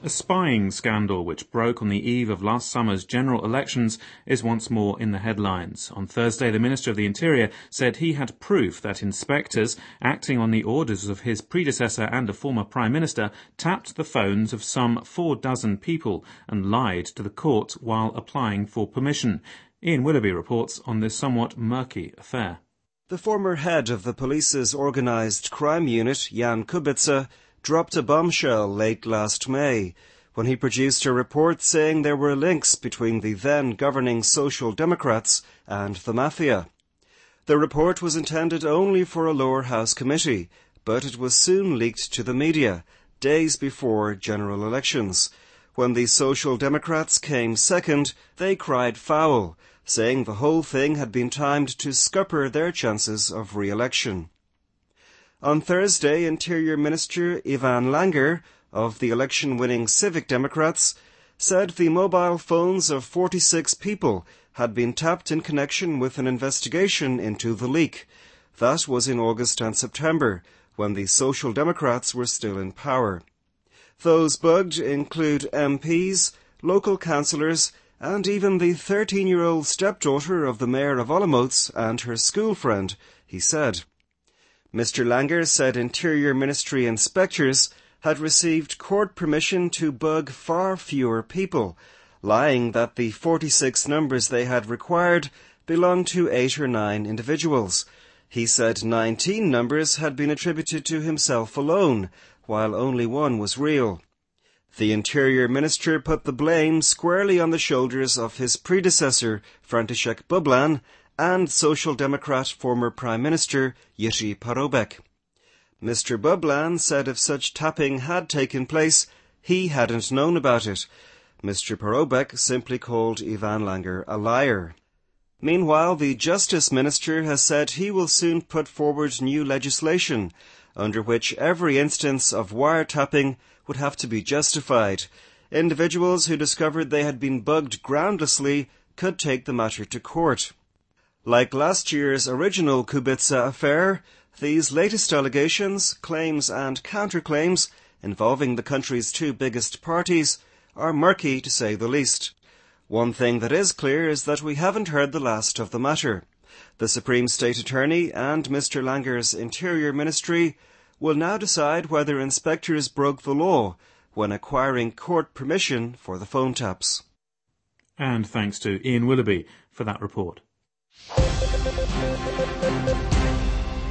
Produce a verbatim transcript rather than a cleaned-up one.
A spying scandal which broke on the eve of last summer's general elections is once more in the headlines. On Thursday, the Minister of the Interior said he had proof that inspectors, acting on the orders of his predecessor and a former Prime Minister, tapped the phones of some four dozen people and lied to the court while applying for permission. Ian Willoughby reports on this somewhat murky affair. The former head of the police's organised crime unit, Jan Kubica, dropped a bombshell late last May when he produced a report saying there were links between the then governing Social Democrats and the mafia. The report was intended only for a lower house committee, but it was soon leaked to the media, days before general elections. When the Social Democrats came second, they cried foul, saying the whole thing had been timed to scupper their chances of re-election. On Thursday, Interior Minister Ivan Langer of the election-winning Civic Democrats said the mobile phones of forty-six people had been tapped in connection with an investigation into the leak. That was in August and September, when the Social Democrats were still in power. Those bugged include M Ps, local councillors, and even the thirteen-year-old stepdaughter of the mayor of Olomouc and her school friend, he said. Mister Langer said Interior Ministry inspectors had received court permission to bug far fewer people, lying that the forty-six numbers they had required belonged to eight or nine individuals. He said nineteen numbers had been attributed to himself alone, while only one was real. The Interior Minister put the blame squarely on the shoulders of his predecessor, František Bublan, and Social Democrat former Prime Minister Jiří Paroubek. Mister Bublan said if such tapping had taken place, he hadn't known about it. Mister Paroubek simply called Ivan Langer a liar. Meanwhile, the Justice Minister has said he will soon put forward new legislation, under which every instance of wiretapping would have to be justified. Individuals who discovered they had been bugged groundlessly could take the matter to court. Like last year's original Kubica affair, these latest allegations, claims and counterclaims involving the country's two biggest parties are murky to say the least. One thing that is clear is that we haven't heard the last of the matter. The Supreme State Attorney and Mister Langer's Interior Ministry will now decide whether inspectors broke the law when acquiring court permission for the phone taps. And thanks to Ian Willoughby for that report.